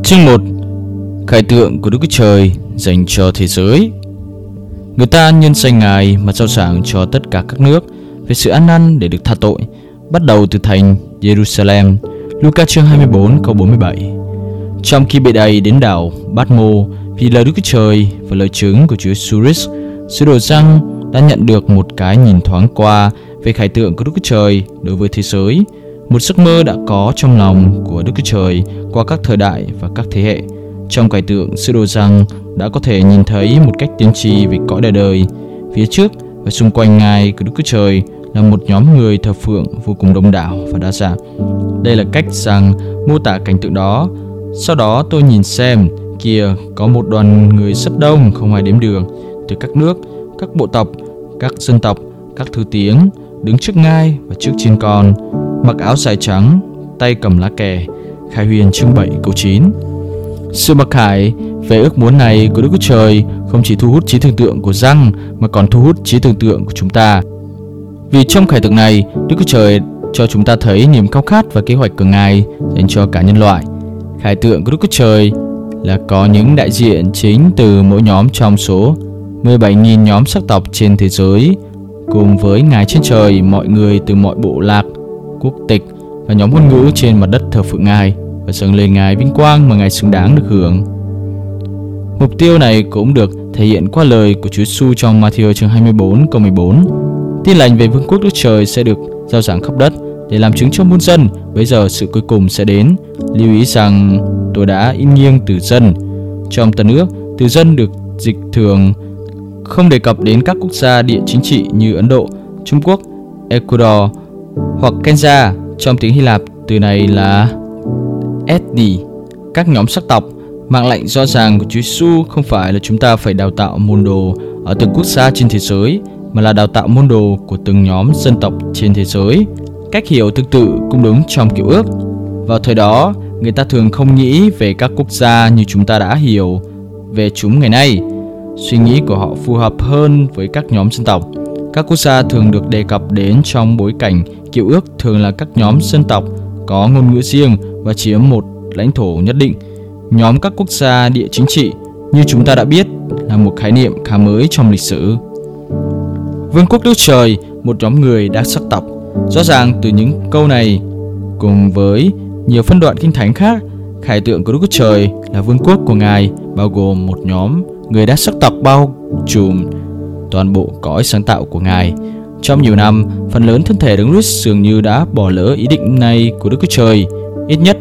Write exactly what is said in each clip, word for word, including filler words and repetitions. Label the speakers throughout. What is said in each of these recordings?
Speaker 1: Chương một. Khải tượng của Đức Chúa Trời dành cho thế giới. Người ta nhân danh Ngài mà rao giảng cho tất cả các nước về sự ăn năn để được tha tội, bắt đầu từ thành Jerusalem. Luca chương hai mươi bốn câu bốn mươi bảy. Trong khi bị đầy đến đảo Bát-mô vì lời Đức Chúa Trời và lời chứng của Chúa Giêsu Christ, sứ đồ Giăng đã nhận được một cái nhìn thoáng qua về khải tượng của Đức Chúa Trời đối với thế giới, một giấc mơ đã có trong lòng của Đức Chúa Trời qua các thời đại và các thế hệ. Trong khải tượng, sứ đồ Giăng đã có thể nhìn thấy một cách tiên tri về cõi đời đời. Phía trước và xung quanh Ngài của Đức Chúa Trời là một nhóm người thờ phượng vô cùng đông đảo và đa dạng. Đây là cách Giăng mô tả cảnh tượng đó. Sau đó tôi nhìn xem, kia có một đoàn người rất đông không ai đếm được, từ các nước, các bộ tộc, các dân tộc, các thứ tiếng, đứng trước Ngai và trước chiên con, mặc áo dài trắng, tay cầm lá kè. Khải Huyền chương bảy câu chín. Sự mặc khải về ước muốn này của Đức Chúa Trời không chỉ thu hút trí tưởng tượng của Giăng mà còn thu hút trí tưởng tượng của chúng ta. Vì trong khải tượng này, Đức Chúa Trời cho chúng ta thấy niềm khao khát và kế hoạch của Ngài dành cho cả nhân loại. Khải tượng của Đức Chúa Trời là có những đại diện chính từ mỗi nhóm trong số mười bảy nghìn nhóm sắc tộc trên thế giới, cùng với Ngài trên trời, mọi người từ mọi bộ lạc, quốc tịch và nhóm ngôn ngữ trên mặt đất thờ phượng Ngài và dâng lên Ngài vinh quang mà Ngài xứng đáng được hưởng. Mục tiêu này cũng được thể hiện qua lời của Chúa Giêsu trong Ma-thi-ơ chương hai mươi bốn câu mười bốn. Tin lành về vương quốc Đức Trời sẽ được rao giảng khắp đất để làm chứng cho muôn dân. Bây giờ sự cuối cùng sẽ đến. Lưu ý rằng tôi đã in nghiêng từ dân. Trong Tân ước, từ dân được dịch thường không đề cập đến các quốc gia địa chính trị như Ấn Độ, Trung Quốc, Ecuador hoặc Kenya. Trong tiếng Hy Lạp, từ này là ethni, các nhóm sắc tộc. Mạng lệnh rõ ràng của Chúa Giêsu không phải là chúng ta phải đào tạo môn đồ ở từng quốc gia trên thế giới, mà là đào tạo môn đồ của từng nhóm dân tộc trên thế giới. Cách hiểu tương tự cũng đúng trong Cựu ước. Vào thời đó, người ta thường không nghĩ về các quốc gia như chúng ta đã hiểu về chúng ngày nay. Suy nghĩ của họ phù hợp hơn với các nhóm dân tộc. Các quốc gia thường được đề cập đến trong bối cảnh Cựu ước thường là các nhóm dân tộc có ngôn ngữ riêng và chiếm một lãnh thổ nhất định. Nhóm các quốc gia địa chính trị, như chúng ta đã biết, là một khái niệm khá mới trong lịch sử. Vương quốc Đức Trời, một nhóm người đa sắc tộc. Rõ ràng từ những câu này, cùng với nhiều phân đoạn kinh thánh khác, khải tượng của Đức Chúa Trời là vương quốc của Ngài bao gồm một nhóm người đa sắc tộc bao trùm toàn bộ cõi sáng tạo của Ngài. Trong nhiều năm, phần lớn thân thể Đấng Christ dường như đã bỏ lỡ ý định này của Đức Chúa Trời. Ít nhất,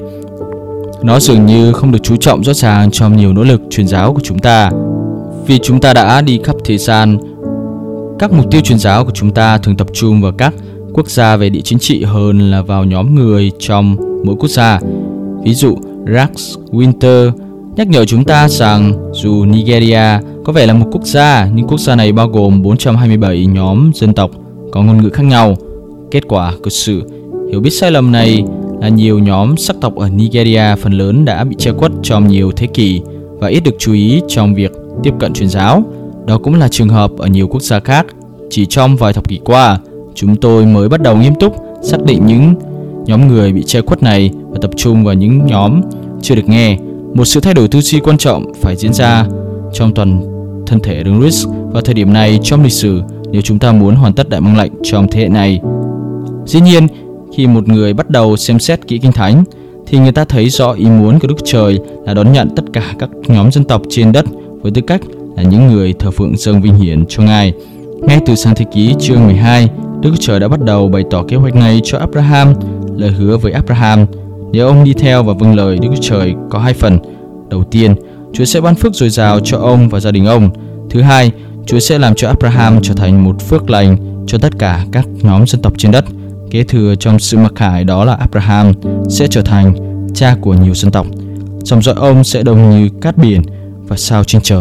Speaker 1: nó dường như không được chú trọng rõ ràng trong nhiều nỗ lực truyền giáo của chúng ta. Vì chúng ta đã đi khắp thế gian, các mục tiêu truyền giáo của chúng ta thường tập trung vào các quốc gia về địa chính trị hơn là vào nhóm người trong mỗi quốc gia. Ví dụ, Rex Winter nhắc nhở chúng ta rằng dù Nigeria có vẻ là một quốc gia, nhưng quốc gia này bao gồm bốn trăm hai mươi bảy nhóm dân tộc có ngôn ngữ khác nhau. Kết quả của sự hiểu biết sai lầm này là nhiều nhóm sắc tộc ở Nigeria phần lớn đã bị che khuất trong nhiều thế kỷ và ít được chú ý trong việc tiếp cận truyền giáo. Đó cũng là trường hợp ở nhiều quốc gia khác. Chỉ trong vài thập kỷ qua, chúng tôi mới bắt đầu nghiêm túc xác định những nhóm người bị che khuất này và tập trung vào những nhóm chưa được nghe. Một sự thay đổi tư duy quan trọng phải diễn ra trong toàn thân thể Đấng Christ vào thời điểm này trong lịch sử nếu chúng ta muốn hoàn tất đại mạng lệnh trong thế hệ này. Dĩ nhiên, khi một người bắt đầu xem xét kỹ Kinh Thánh, thì người ta thấy rõ ý muốn của Đức Trời là đón nhận tất cả các nhóm dân tộc trên đất với tư cách là những người thờ phượng dâng vinh hiển cho Ngài. Ngay từ sang thế ký chương mười hai, Đức Trời đã bắt đầu bày tỏ kế hoạch này cho Abraham. Lời hứa với Abraham, nếu ông đi theo và vâng lời Đức Trời có hai phần. Đầu tiên, Chúa sẽ ban phước dồi dào cho ông và gia đình ông. Thứ hai, Chúa sẽ làm cho Abraham trở thành một phước lành cho tất cả các nhóm dân tộc trên đất. Kế thừa trong sự mặc khải đó là Abraham sẽ trở thành cha của nhiều dân tộc. Dòng dõi ông sẽ đông như cát biển và sao trên trời.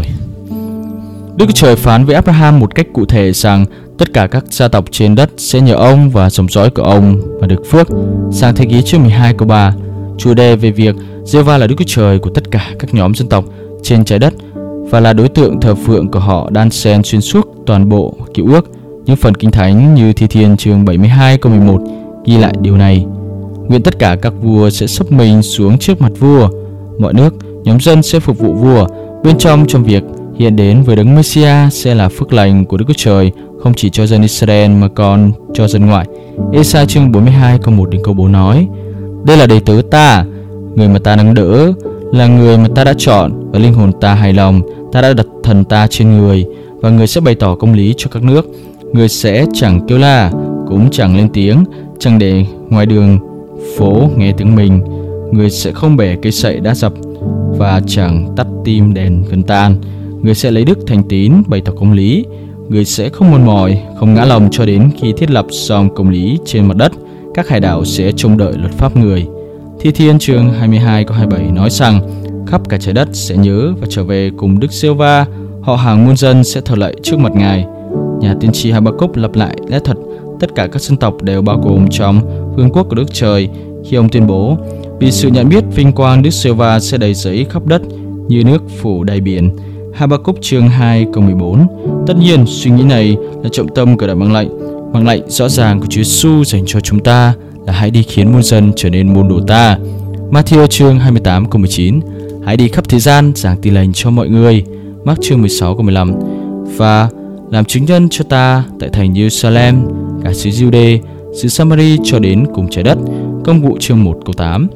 Speaker 1: Đức Trời phán với Abraham một cách cụ thể rằng tất cả các gia tộc trên đất sẽ nhờ ông và dòng dõi của ông mà được phước. Sang thế ký chương mười hai câu ba, chủ đề về việc Giê-hô-va là Đức Chúa Trời của tất cả các nhóm dân tộc trên trái đất và là đối tượng thờ phượng của họ đan xen xuyên suốt toàn bộ Cựu ước. Những phần Kinh Thánh như Thi Thiên chương bảy mươi hai câu mười một ghi lại điều này. Nguyện tất cả các vua sẽ sấp mình xuống trước mặt vua, mọi nước nhóm dân sẽ phục vụ vua. Bên trong trong việc hiện đến với Đấng Messiah sẽ là phước lành của Đức Chúa Trời, không chỉ cho dân Israel mà còn cho dân ngoại. Ê-sai chương bốn mươi hai câu một đến câu bốn nói: Đây là đầy tớ ta, người mà ta nâng đỡ, là người mà ta đã chọn, và linh hồn ta hài lòng. Ta đã đặt thần ta trên người, và người sẽ bày tỏ công lý cho các nước. Người sẽ chẳng kêu la, cũng chẳng lên tiếng, chẳng để ngoài đường phố nghe tiếng mình. Người sẽ không bẻ cây sậy đã dập, và chẳng tắt tim đèn gần tan. Người sẽ lấy đức thành tín, bày tỏ công lý. Người sẽ không mòn mỏi, không ngã lòng cho đến khi thiết lập dòng công lý trên mặt đất. Các hải đảo sẽ trông đợi luật pháp người. Thi Thiên chương hai mươi hai câu hai mươi bảy nói rằng khắp cả trái đất sẽ nhớ và trở về cùng Đức Giê-hô-va. Họ hàng muôn dân sẽ thờ lạy trước mặt Ngài. Nhà tiên tri Ha-ba-cúc lặp lại lẽ thật tất cả các dân tộc đều bao gồm trong vương quốc của Đức Trời khi ông tuyên bố: Vì sự nhận biết vinh quang Đức Giê-hô-va sẽ đầy dẫy khắp đất như nước phủ đầy biển. Ha-ba-cúc chương hai câu mười bốn. Tất nhiên, suy nghĩ này là trọng tâm của đại mạng lệnh. Mạng lệnh rõ ràng của Chúa Giêsu dành cho chúng ta là hãy đi khiến muôn dân trở nên môn đồ ta. Ma-thi-ơ chương hai mươi tám câu mười chín. Hãy đi khắp thế gian giảng tin lành cho mọi người. Mác chương mười sáu câu mười lăm. Và làm chứng nhân cho ta tại thành Jerusalem, cả xứ Giu-đê, xứ Sa-ma-ri cho đến cùng trái đất. Công vụ chương một câu tám.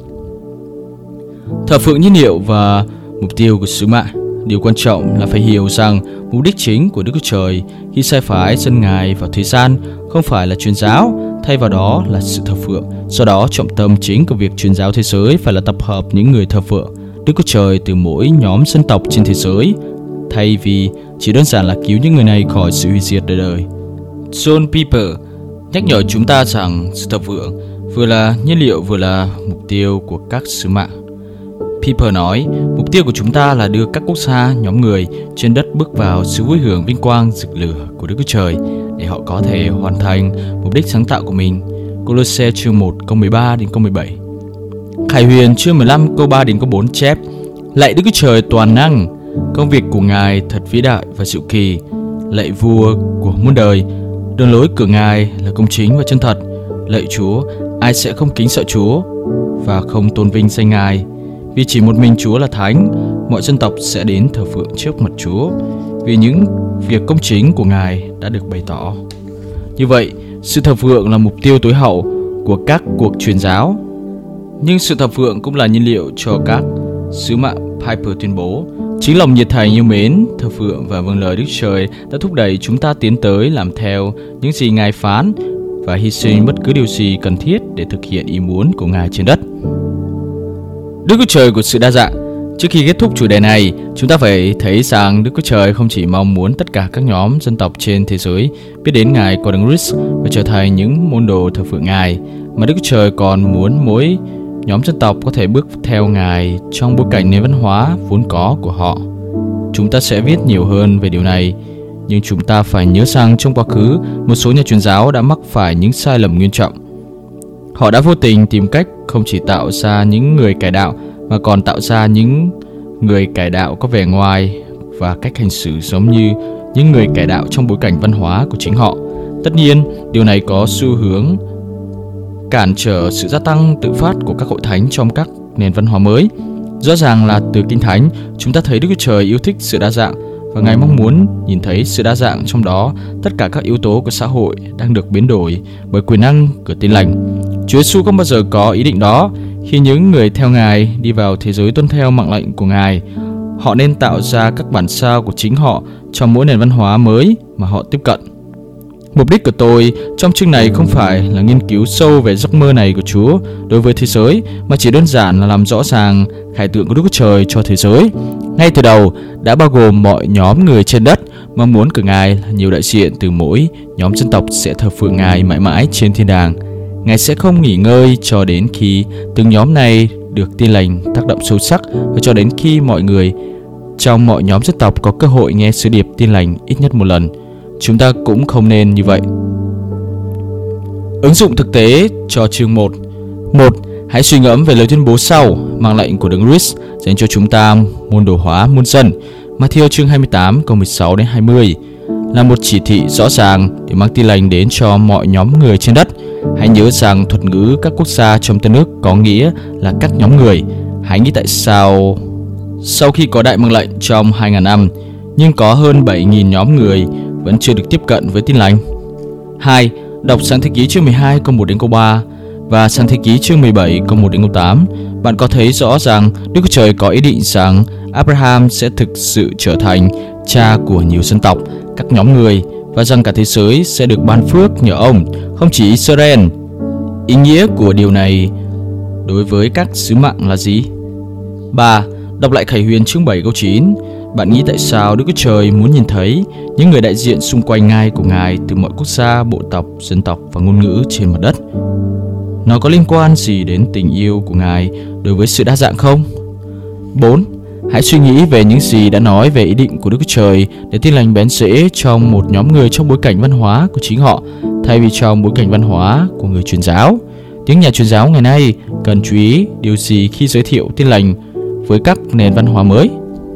Speaker 1: Thờ phượng nhiên liệu và mục tiêu của sứ mạng. Điều quan trọng là phải hiểu rằng mục đích chính của Đức Chúa Trời khi sai phái dân Ngài vào thế gian không phải là truyền giáo, thay vào đó là sự thờ phượng. Do đó, trọng tâm chính của việc truyền giáo thế giới phải là tập hợp những người thờ phượng Đức Chúa Trời từ mỗi nhóm dân tộc trên thế giới, thay vì chỉ đơn giản là cứu những người này khỏi sự hủy diệt đời đời. John Piper nhắc nhở chúng ta rằng sự thờ phượng vừa là nhiên liệu vừa là mục tiêu của các sứ mạng. Piper nói, mục tiêu của chúng ta là đưa các quốc gia, nhóm người trên đất bước vào sự vui hưởng vinh quang rực lửa của Đức Chúa Trời để họ có thể hoàn thành mục đích sáng tạo của mình. Cô-lô-se chương một câu mười ba đến câu mười bảy. Khải Huyền chương mười lăm câu ba đến câu bốn chép: Lạy Đức Chúa Trời toàn năng, công việc của Ngài thật vĩ đại và diệu kỳ. Lạy Vua của muôn đời, đường lối của Ngài là công chính và chân thật. Lạy Chúa, ai sẽ không kính sợ Chúa và không tôn vinh danh Ngài? Vì chỉ một mình Chúa là Thánh, mọi dân tộc sẽ đến thờ phượng trước mặt Chúa, vì những việc công chính của Ngài đã được bày tỏ. Như vậy, sự thờ phượng là mục tiêu tối hậu của các cuộc truyền giáo. Nhưng sự thờ phượng cũng là nhiên liệu cho các sứ mạng. Piper tuyên bố, chính lòng nhiệt thành yêu mến, thờ phượng và vâng lời Đức Trời đã thúc đẩy chúng ta tiến tới làm theo những gì Ngài phán và hy sinh bất cứ điều gì cần thiết để thực hiện ý muốn của Ngài trên đất. Đức Chúa Trời của sự đa dạng. Trước khi kết thúc chủ đề này, chúng ta phải thấy rằng Đức Chúa Trời không chỉ mong muốn tất cả các nhóm dân tộc trên thế giới biết đến Ngài qua Đấng Christ và trở thành những môn đồ thờ phượng Ngài, mà Đức Chúa Trời còn muốn mỗi nhóm dân tộc có thể bước theo Ngài trong bối cảnh nền văn hóa vốn có của họ. Chúng ta sẽ viết nhiều hơn về điều này, nhưng chúng ta phải nhớ rằng trong quá khứ, một số nhà truyền giáo đã mắc phải những sai lầm nghiêm trọng. Họ đã vô tình tìm cách không chỉ tạo ra những người cải đạo, mà còn tạo ra những người cải đạo có vẻ ngoài và cách hành xử giống như những người cải đạo trong bối cảnh văn hóa của chính họ. Tất nhiên, điều này có xu hướng cản trở sự gia tăng tự phát của các hội thánh trong các nền văn hóa mới. Rõ ràng là từ Kinh Thánh, chúng ta thấy Đức Chúa Trời yêu thích sự đa dạng và Ngài mong muốn nhìn thấy sự đa dạng trong đó. Tất cả các yếu tố của xã hội đang được biến đổi bởi quyền năng của Tin lành. Chúa Giêsu không bao giờ có ý định đó. Khi những người theo Ngài đi vào thế giới tuân theo mạng lệnh của Ngài, họ nên tạo ra các bản sao của chính họ trong mỗi nền văn hóa mới mà họ tiếp cận. Mục đích của tôi trong chương này không phải là nghiên cứu sâu về giấc mơ này của Chúa đối với thế giới, mà chỉ đơn giản là làm rõ ràng khải tượng của Đức Chúa Trời cho thế giới. Ngay từ đầu đã bao gồm mọi nhóm người trên đất, mong muốn của Ngài là nhiều đại diện từ mỗi nhóm dân tộc sẽ thờ phượng Ngài mãi mãi trên thiên đàng. Ngài sẽ không nghỉ ngơi cho đến khi từng nhóm này được Tin lành tác động sâu sắc, và cho đến khi mọi người trong mọi nhóm dân tộc có cơ hội nghe sứ điệp Tin lành ít nhất một lần. Chúng ta cũng không nên như vậy. Ứng dụng thực tế cho chương một. một. Hãy suy ngẫm về lời tuyên bố sau, mạng lệnh của Đấng Christ dành cho chúng ta môn đồ hóa muôn dân. Ma-thi-ơ chương hai mươi tám câu mười sáu đến hai mươi là một chỉ thị rõ ràng để mang tin lành đến cho mọi nhóm người trên đất. Hãy nhớ rằng thuật ngữ các quốc gia trong tân ước có nghĩa là các nhóm người. Hãy nghĩ tại sao Sau khi có đại mệnh lệnh trong hai nghìn năm, nhưng có hơn bảy nghìn nhóm người vẫn chưa được tiếp cận với Tin lành. hai. Đọc Sáng Thế Ký chương mười hai câu một đến câu ba và Sáng Thế Ký chương mười bảy câu một đến câu tám, bạn có thấy rõ rằng Đức Chúa Trời có ý định rằng Abraham sẽ thực sự trở thành cha của nhiều dân tộc, các nhóm người, và rằng cả thế giới sẽ được ban phước nhờ ông, không chỉ Israel. Ý nghĩa của điều này đối với các sứ mạng là gì? ba. Đọc lại Khải Huyền chương bảy câu chín. Bạn nghĩ tại sao Đức Chúa Trời muốn nhìn thấy những người đại diện xung quanh ngai của Ngài từ mọi quốc gia, bộ tộc, dân tộc và ngôn ngữ trên mặt đất? Nó có liên quan gì đến tình yêu của Ngài đối với sự đa dạng không? bốn. Hãy suy nghĩ về những gì đã nói về ý định của Đức Chúa Trời để Tin lành bén rễ trong một nhóm người trong bối cảnh văn hóa của chính họ, thay vì trong bối cảnh văn hóa của người truyền giáo. Những nhà truyền giáo ngày nay cần chú ý điều gì khi giới thiệu Tin lành với các nền văn hóa mới?